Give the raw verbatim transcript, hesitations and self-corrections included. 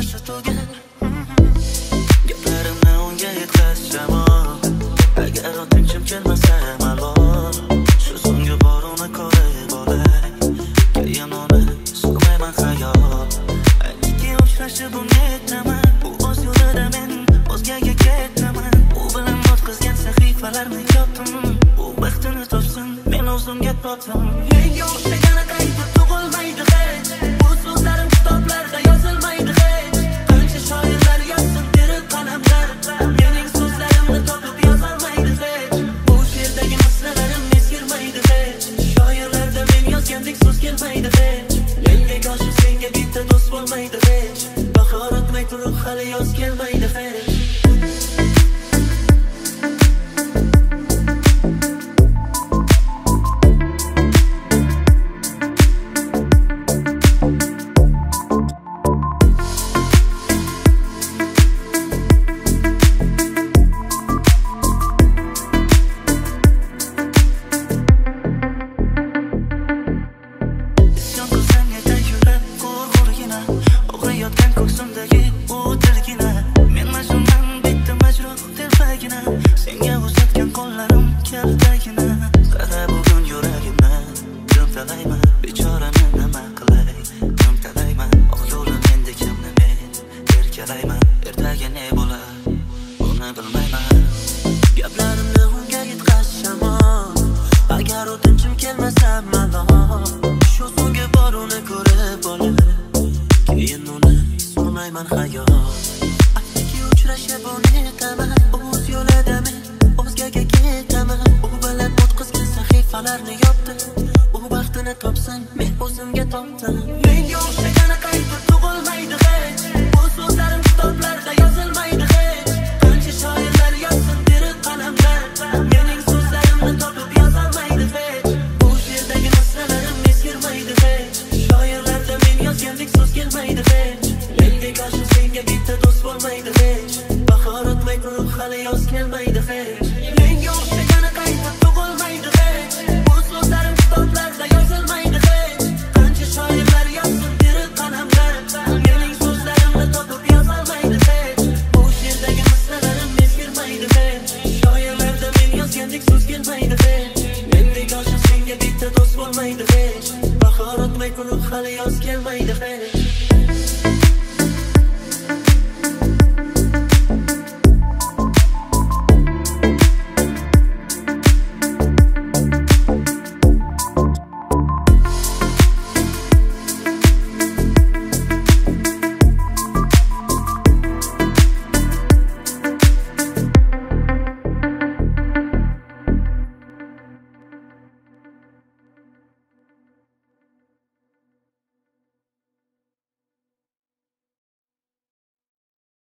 tashi tugar. Gaplarimni unga yetkazsam, agar o'tinchim kelmasa malol, shu so'nggi bor uni ko'rib olay, keyin uni surmayman xayol. Aytki uchrashib unga aytaman, u o'z yo'lida men o'zgaga ketaman. U bilan o'tkazgan sahifalarni yopdim, u baxtini topsin, men o'zimga topdim. Menga o'xshagani qaytib tug'ilmaydi hech, bu so'zlarim kitoblarda yozilmaydi hech. Qancha shoirlar yozsin tirik qalamlar, mening so'zlarimni topib yozolmaydi hech. Bu she'rdagi misralarim eskirmaydi hech, shoirlarda men yozgandek so'z kelmaydi hech. Menga qo'shib senga bitta do'st bo'lmaydi hech, bahor o'tmay turib hali yoz kelmaydi hech. Senga uzatgan qo'llarim kaltagina, qara bugun yuragimni yumtalayman, bechorani nima qilay, yumtalayman, oq yo'lim endi kimni men erkalayman, ertaga ne bo'lar buni bilmayman. Gaplarimni unga yetkazsam, agar o'tinchim kelmasa malol, shu so'nggi bor uni ko'rib olay, keyin uni surmayman xayol. Aytki uchrashib uni aytaman, o'z yo'lida men o'zgaga ketaman. U bilan o'tkazgan sahifalarni yopdim, u baxtini topsin, men o'zimga topdim. Menga o'xshagani qaytib tug'ilmaydi hech, bu so'zlarim kitoblarda yozilmaydi hech. Qancha shoirlar yozsin tirik qalamlar, mening so'zlarimni topib yozolmaydi hech. Bu she'rdagi misralarim eskirmaydi hech, shoirlarda men yozgandek so'z kelmaydi hech. Menga qo'shib senga bitta do'st bo'lmaydi hech, bahor o'tmay turib hali yoz kelmaydi hech.